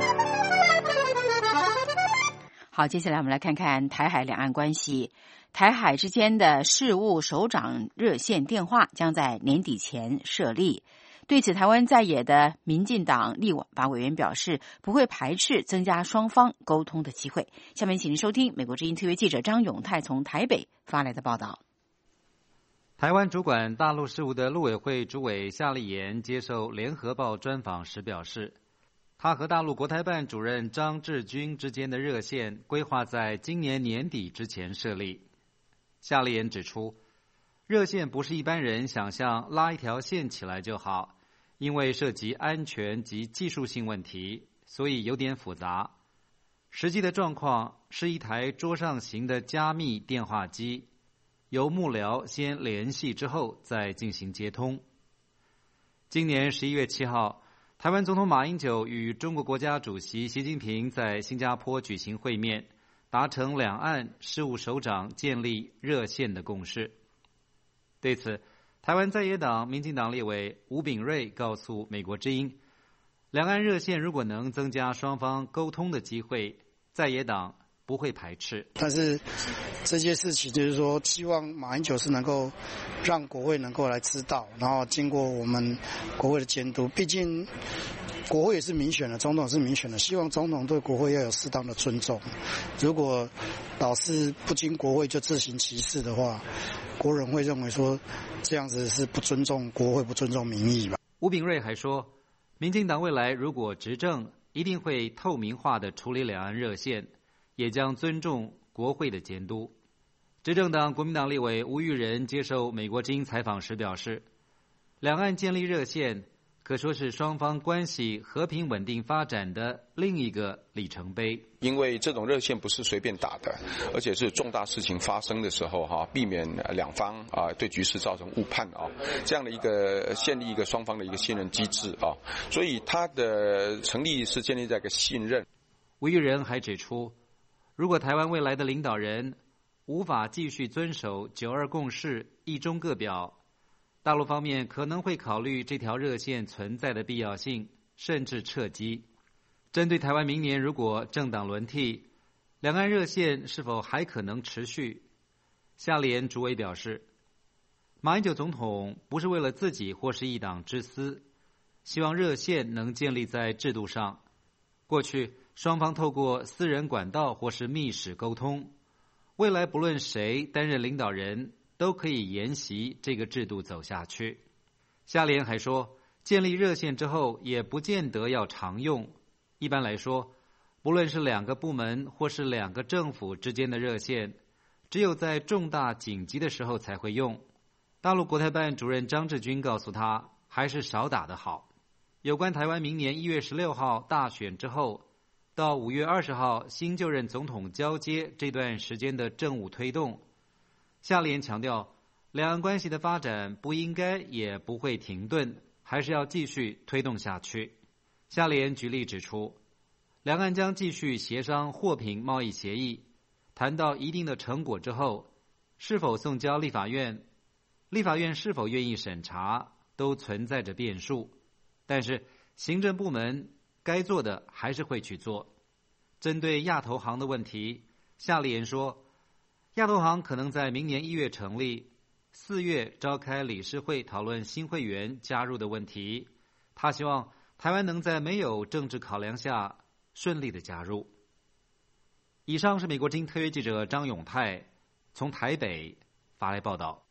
好，接下来我们来看看台海两岸关系。台海之间的事务首长热线电话将在年底前设立。对此，台湾在野的民进党立法委员表示，不会排斥增加双方沟通的机会。下面请您收听美国之音特约记者张永泰从台北发来的报道。 台湾主管大陆事务的陆委会主委夏立言接受联合报专访时表示，他和大陆国台办主任张志军之间的热线规划在今年年底之前设立。夏立言指出，热线不是一般人想象拉一条线起来就好，因为涉及安全及技术性问题，所以有点复杂。实际的状况是一台桌上型的加密电话机，由幕僚先联系之后再进行接通。今年十一月七号，台湾总统马英九与中国国家主席习近平在新加坡举行会面，达成两岸事务首长建立热线的共识。对此，台湾在野党民进党立委吴秉叡告诉美国之音，两岸热线如果能增加双方沟通的机会，在野党不会排斥。 但是这些事情就是说，希望马英九是能够让国会能够来知道，然后经过我们国会的监督，毕竟国会也是民选的，总统是民选的，希望总统对国会要有适当的尊重。如果老是不经国会就自行其事的话，国人会认为说这样子是不尊重国会、不尊重民意吧。 吴秉叡还说，民进党未来如果执政，一定会透明化的处理两岸热线，也将尊重国会的监督。执政党国民党立委吴育仁接受美国之音采访时表示，两岸建立热线可说是双方关系和平稳定发展的另一个里程碑。 因为这种热线不是随便打的，而且是重大事情发生的时候哈，避免两方啊对局势造成误判啊，这样的一个建立一个双方的一个信任机制啊，所以它的成立是建立在一个信任。 吴育仁还指出，如果台湾未来的领导人无法继续遵守九二共识、一中各表，大陆方面可能会考虑这条热线存在的必要性，甚至撤机。针对台湾明年如果政党轮替，两岸热线是否还可能持续？夏立言主委表示，马英九总统不是为了自己或是一党之私，希望热线能建立在制度上。过去双方透过私人管道或是密使沟通，未来不论谁担任领导人，都可以沿袭这个制度走下去。夏立言还说，建立热线之后也不见得要常用，一般来说，不论是两个部门或是两个政府之间的热线，只有在重大紧急的时候才会用。大陆国台办主任张志军告诉他，还是少打得好。有关台湾明年一月十六号大选之后到五月二十号新就任总统交接这段时间的政务推动，夏立言强调，两岸关系的发展不应该也不会停顿，还是要继续推动下去。夏立言举例指出，两岸将继续协商货品贸易协议，谈到一定的成果之后，是否送交立法院，立法院是否愿意审查，都存在着变数。但是行政部门该做的还是会去做。针对亚投行的问题，夏立言说，亚投行可能在明年一月成立，四月召开理事会讨论新会员加入的问题。他希望台湾能在没有政治考量下顺利的加入。以上是美国之音特约记者张永泰从台北发来报道。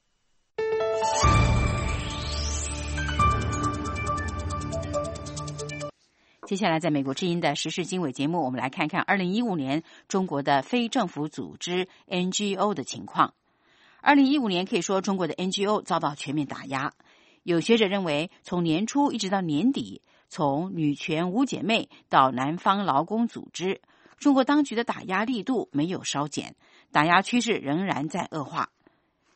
接下来在美国之音的时事经纬节目，我们来看看二零一五年中国的非政府组织 N G O 的情况。二零一五年可以说中国的 N G O 遭到全面打压。有学者认为，从年初一直到年底，从女权五姐妹到南方劳工组织，中国当局的打压力度没有稍减，打压趋势仍然在恶化。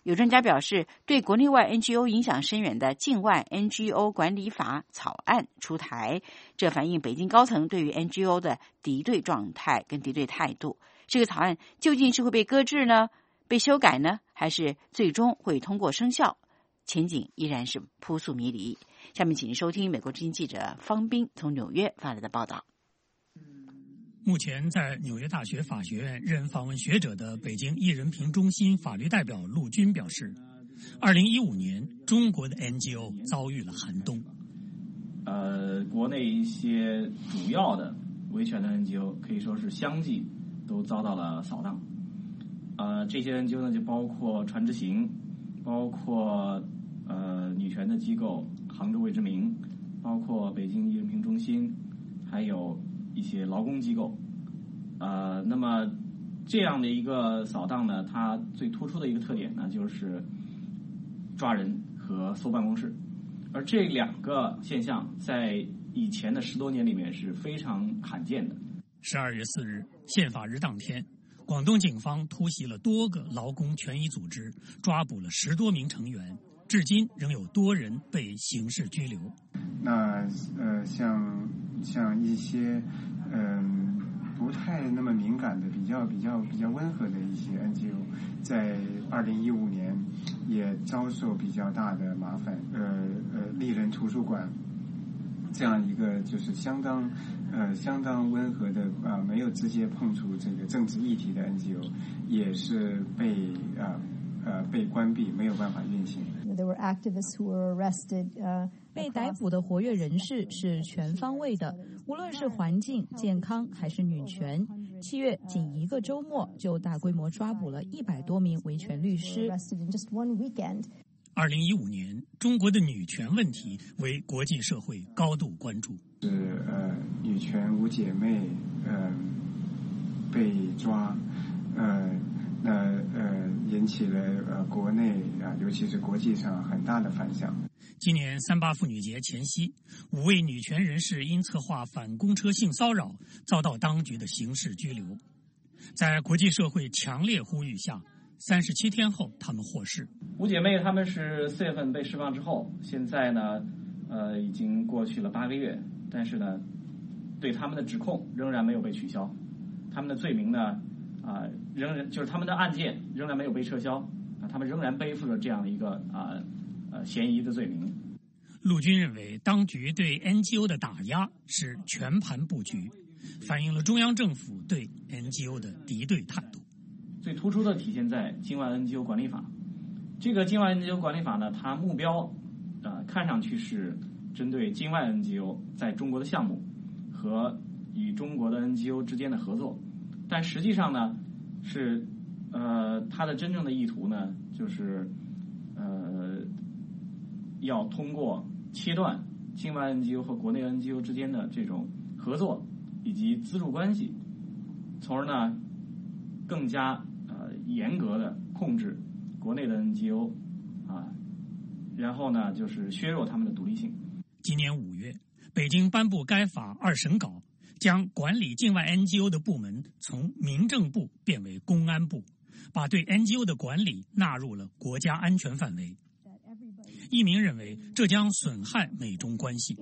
有专家表示，对国内外 N G O 影响深远的境外 N G O 管理法草案出台，这反映北京高层对于 N G O 的敌对状态跟敌对态度。这个草案究竟是会被搁置呢，被修改呢，还是最终会通过生效？前景依然是扑朔迷离。下面请您收听美国之音记者方斌从纽约发来的报道。 目前在纽约大学法学院任访问学者的北京艺人评中心法律代表陆军表示，二零一五年中国的 N G O 遭遇了寒冬。 呃，国内一些主要的维权的 N G O 可以说是相继都遭到了扫荡。呃，这些 N G O 呢，就包括传知行，包括呃女权的机构杭州未知名，包括北京艺人评中心，还有一些劳工机构。呃，那么这样的一个扫荡呢，它最突出的一个特点呢，就是抓人和搜办公室。而这两个现象在以前的十多年里面是非常罕见的。 十二月四日，宪法日当天，广东警方突袭了多个劳工权益组织，抓捕了十多名成员，至今仍有多人被刑事拘留。 那呃，像像一些嗯、呃、不太那么敏感的、比较比较比较温和的一些 N G O， 在二零一五年也遭受比较大的麻烦。呃呃，丽人图书馆这样一个就是相当呃相当温和的啊、呃，没有直接碰触这个政治议题的 N G O， 也是被啊 呃, 呃被关闭，没有办法运行。 There were activists who were arrested. Uh, 被逮捕的活跃人士是全方位的，无论是环境、健康还是女权。七月仅一个周末就大规模抓捕了一百多名维权律师。 二零一五年，中国的女权问题为国际社会高度关注。 是呃，女权五姐妹呃被抓，呃。那呃引起了呃国内啊、呃，尤其是国际上很大的反响。 今年三八妇女节前夕，五位女权人士因策划反公车性骚扰，遭到当局的刑事拘留。在国际社会强烈呼吁下，三十七天后，她们获释。 五姐妹她们是四月份被释放之后，现在呢，呃，已经过去了八个月，但是呢，对她们的指控仍然没有被取消，她们的罪名呢？啊、呃，仍然就是他们的案件仍然没有被撤销啊，他们仍然背负着这样的一个啊 呃, 呃嫌疑的罪名。 陆军认为，当局对 N G O 的打压是全盘布局，反映了中央政府对 N G O 的敌对态度。 最突出的体现在境外 N G O 管理法。这个境外 N G O 管理法呢，它目标啊、呃、看上去是针对境外 N G O 在中国的项目和与中国的 N G O 之间的合作。但实际上呢，是呃，它的真正的意图呢，就是呃，要通过切断境外 N G O 和国内 N G O 之间的这种合作以及资助关系，从而呢，更加呃严格的控制国内的 N G O 啊，然后呢，就是削弱他们的独立性。 今年五月，北京颁布该法二审稿。将管理境外 N G O 的部门从民政部变为公安部，把对 N G O 的管理纳入了国家安全范围。一鸣认为，这将损害美中关系。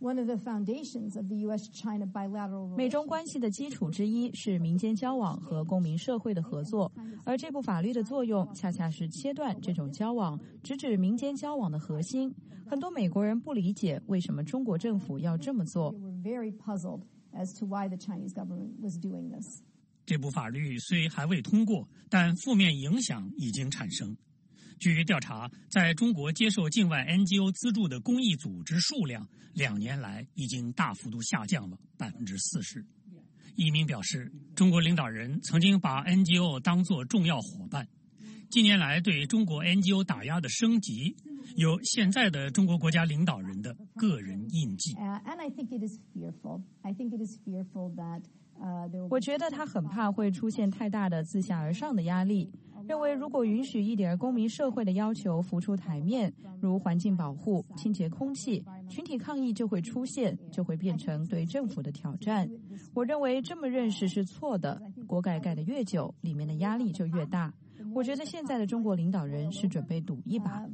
美中关系的基础之一是民间交往和公民社会的合作，而这部法律的作用恰恰是切断这种交往，直指民间交往的核心。很多美国人不理解为什么中国政府要这么做。 As to why the Chinese government was doing this. 这部法律虽还未通过，但负面影响已经产生。据调查，在中国接受境外 N G O 资助的公益组织数量，两年来已经大幅度下降了百分之四十。一鸣表示，中国领导人曾经把 N G O 当作重要伙伴。近年来对中国 N G O 打压的升级，有现在的中国国家领导人的个人印记。 我觉得他很怕会出现太大的自下而上的压力，认为如果允许一点公民社会的要求浮出台面，如环境保护、清洁空气，群体抗议就会出现，就会变成对政府的挑战。我认为这么认识是错的，锅盖盖得越久，里面的压力就越大。我我觉得现在的中国领导人是准备赌一把。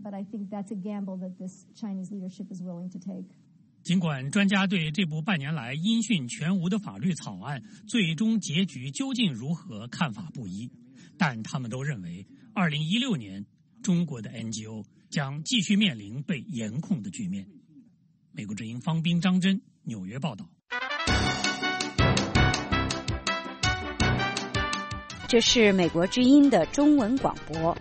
尽管专家对这部半年来音讯全无的法律草案最终结局究竟如何看法不一，但他们都认为二零一六年中国的 N G O 将继续面临被严控的局面。美国之音方斌、张真，纽约报道。 这是美国之音的中文广播。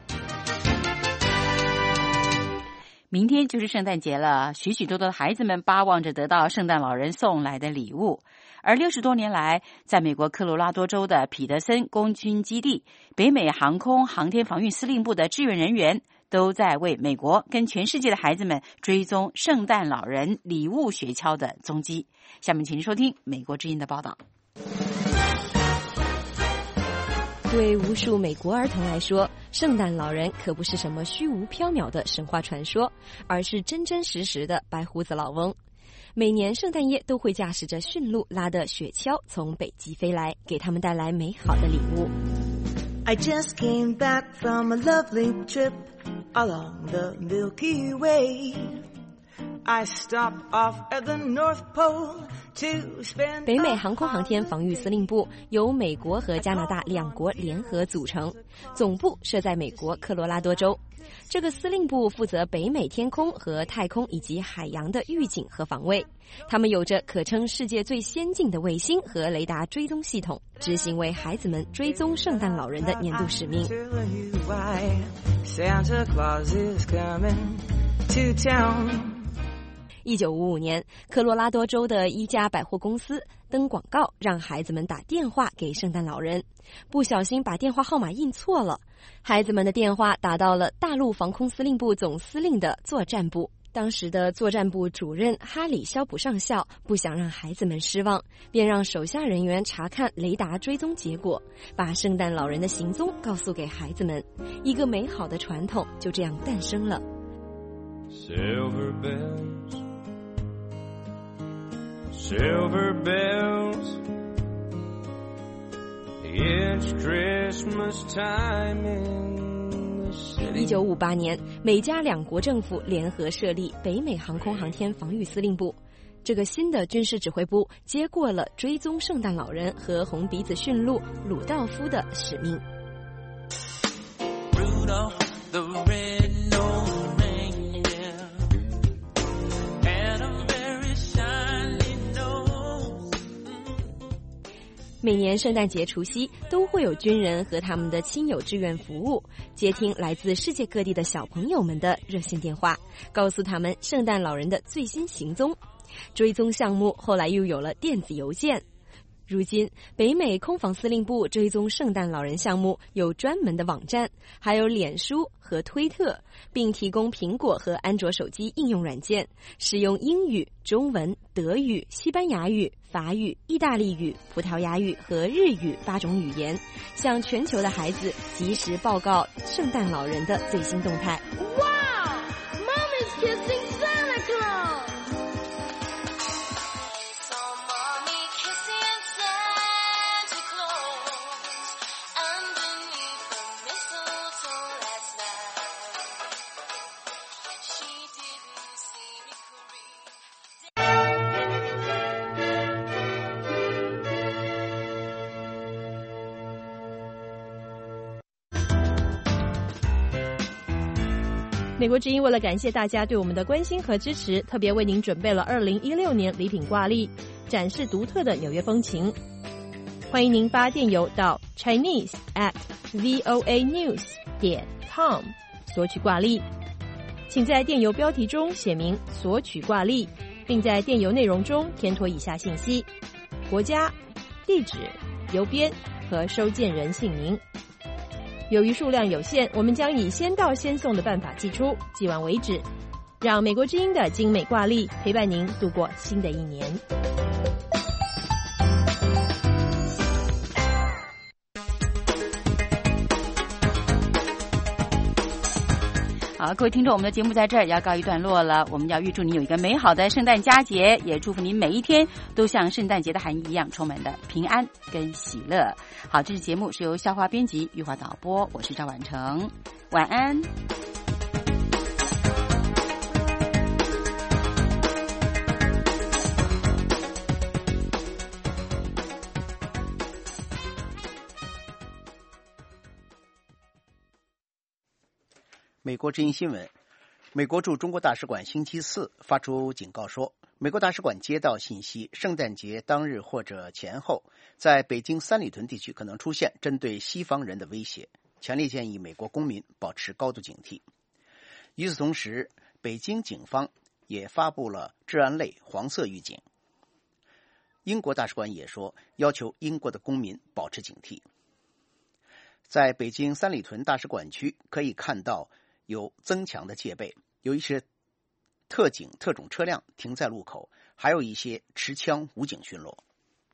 明天就是圣诞节了，许许多多的孩子们巴望着得到圣诞老人送来的礼物。而六十多年来，在美国科罗拉多州的彼得森空军基地，北美航空航天防御司令部的志愿人员都在为美国跟全世界的孩子们追踪圣诞老人礼物雪橇的踪迹。下面请您收听美国之音的报道。 对无数美国儿童来说，圣诞老人可不是什么虚无缥缈的神话传说，而是真真实实的白胡子老翁。每年圣诞夜都会驾驶着驯鹿拉的雪橇从北极飞来，给他们带来美好的礼物。 I just came back from a lovely trip along the Milky Way. I stopped off at the North Pole to spend... 北美航空航天防御司令部由美国和加拿大两国联合组成，总部设在美国科罗拉多州。这个司令部负责北美天空和太空以及海洋的预警和防卫。他们有着可称世界最先进的卫星和雷达追踪系统，执行为孩子们追踪圣诞老人的年度使命。 Santa Claus is coming to town. 一九五五年，科罗拉多州的一家百货公司登广告，让孩子们打电话给圣诞老人。不小心把电话号码印错了，孩子们的电话打到了大陆防空司令部总司令的作战部。当时的作战部主任哈里·肖普上校不想让孩子们失望，便让手下人员查看雷达追踪结果，把圣诞老人的行踪告诉给孩子们。一个美好的传统就这样诞生了。 Silver bells, silver bells, it's Christmas time in the city. 一九五八年，美加两国政府联合设立北美航空航天防御司令部。这个新的军事指挥部接过了追踪圣诞老人和红鼻子驯鹿鲁道夫的使命。 Rudolph the red-nosed reindeer had a very shiny nose. 每年圣诞节除夕都会有军人和他们的亲友志愿服务，接听来自世界各地的小朋友们的热线电话，告诉他们圣诞老人的最新行踪。追踪项目后来又有了电子邮件。如今，北美空防司令部追踪圣诞老人项目有专门的网站，还有脸书和推特，并提供苹果和安卓手机应用软件，使用英语、中文、德语、西班牙语、法语、意大利语、葡萄牙语和日语八种语言，向全球的孩子及时报告圣诞老人的最新动态。 Wow! Mommy's kissing Santa Claus! 《美国之音》为了感谢大家对我们的关心和支持，特别为您准备了二零一六年礼品挂历，展示独特的纽约风情。欢迎您发电邮到 Chinese at voa news 点 com 索取挂历，请在电邮标题中写明索取挂历，并在电邮内容中填妥以下信息：国家、地址、邮编和收件人姓名。由于数量有限，我们将以先到先送的办法寄出，寄完为止。让美国之音的精美挂历陪伴您度过新的一年。 好，各位听众，我们的节目在这儿要告一段落了。我们要预祝您有一个美好的圣诞佳节，也祝福您每一天都像圣诞节的含义一样，充满的平安跟喜乐。好，这期节目是由校花编辑、玉华导播，我是赵婉成，晚安。 美国之音新闻，美国驻中国大使馆星期四发出警告说，美国大使馆接到信息，圣诞节当日或者前后，在北京三里屯地区可能出现针对西方人的威胁，强烈建议美国公民保持高度警惕。与此同时，北京警方也发布了治安类黄色预警。英国大使馆也说，要求英国的公民保持警惕。在北京三里屯大使馆区可以看到有增强的戒备，有一些特警特种车辆停在路口，还有一些持枪武警巡逻。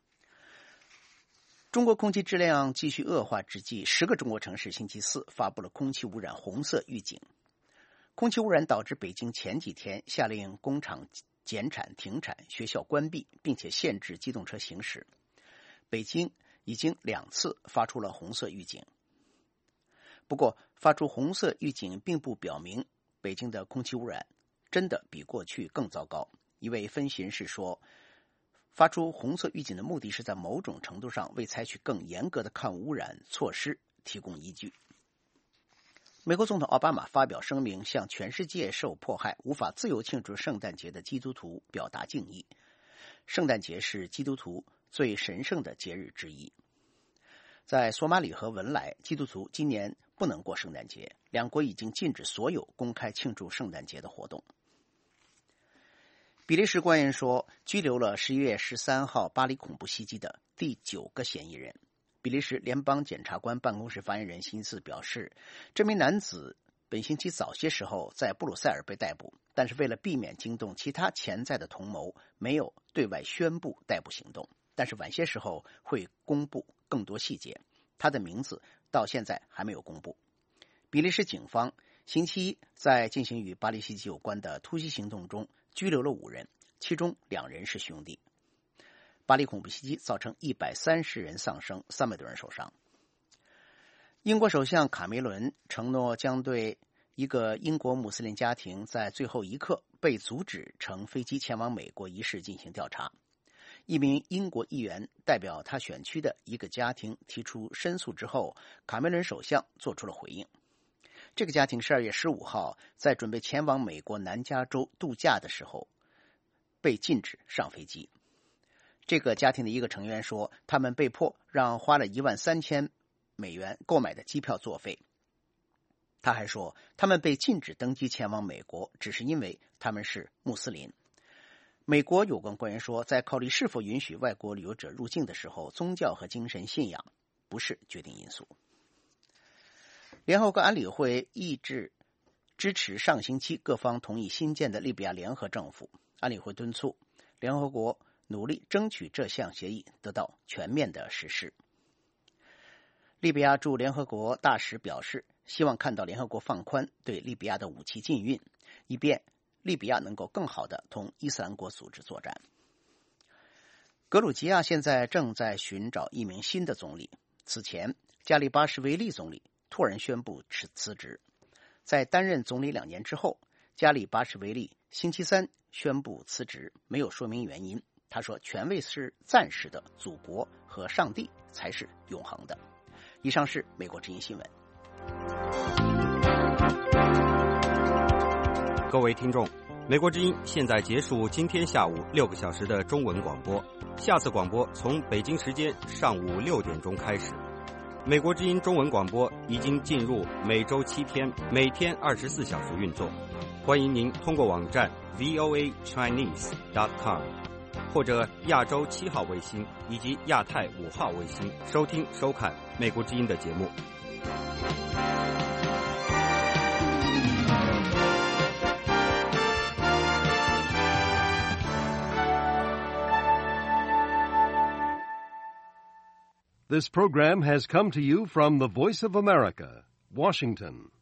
中国空气质量继续恶化之际，十个中国城市星期四发布了空气污染红色预警。空气污染导致北京前几天下令工厂减产停产，学校关闭，并且限制机动车行驶。北京已经两次发出了红色预警。不过，发出红色预警并不表明北京的空气污染真的比过去更糟糕。一位分析人士说，发出红色预警的目的是在某种程度上为采取更严格的抗污染措施提供依据。美国总统奥巴马发表声明，向全世界受迫害、无法自由庆祝圣诞节的基督徒表达敬意。圣诞节是基督徒最神圣的节日之一。在索马里和文莱，基督徒今年不能过圣诞节，两国已经禁止所有公开庆祝圣诞节的活动。比利时官员说，拘留了十一月十三号巴黎恐怖袭击的第九个嫌疑人。比利时联邦检察官办公室发言人星期四表示，这名男子本星期早些时候在布鲁塞尔被逮捕，但是为了避免惊动其他潜在的同谋，没有对外宣布逮捕行动，但是晚些时候会公布更多细节。他的名字到现在还没有公布。比利时警方星期一在进行与巴黎袭击有关的突袭行动中拘留了五人，其中两人是兄弟。巴黎恐怖袭击造成一百三十人丧生，三百多人受伤。英国首相卡梅伦承诺将对一个英国穆斯林家庭在最后一刻被阻止乘飞机前往美国一事进行调查。一名英国议员代表他选区的一个家庭提出申诉之后，卡梅伦首相做出了回应。这个家庭十二月十五号在准备前往美国南加州度假的时候被禁止上飞机。这个家庭的一个成员说，他们被迫让花了一万三千美元购买的机票作废。他还说，他们被禁止登机前往美国，只是因为他们是穆斯林。美国有关官员说，在考虑是否允许外国旅游者入境的时候，宗教和精神信仰不是决定因素。联合国安理会一致支持上星期各方同意新建的利比亚联合政府。安理会敦促联合国努力争取这项协议得到全面的实施。利比亚驻联合国大使表示，希望看到联合国放宽对利比亚的武器禁运，以便利比亚能够更好地同伊斯兰国组织作战。格鲁吉亚现在正在寻找一名新的总理。此前，加里巴什维利总理突然宣布辞职。在担任总理两年之后，加里巴什维利星期三宣布辞职，没有说明原因。他说，权位是暂时的，祖国和上帝才是永恒的。以上是美国之音新闻。 各位听众，美国之音现在结束今天下午六个小时的中文广播，下次广播从北京时间上午六点钟开始。美国之音中文广播已经进入每周七天，每天二十四小时运作。欢迎您通过网站 v o a chinese dot com 或者亚洲七号卫星以及亚太五号卫星收听收看美国之音的节目。 This program has come to you from the Voice of America, Washington.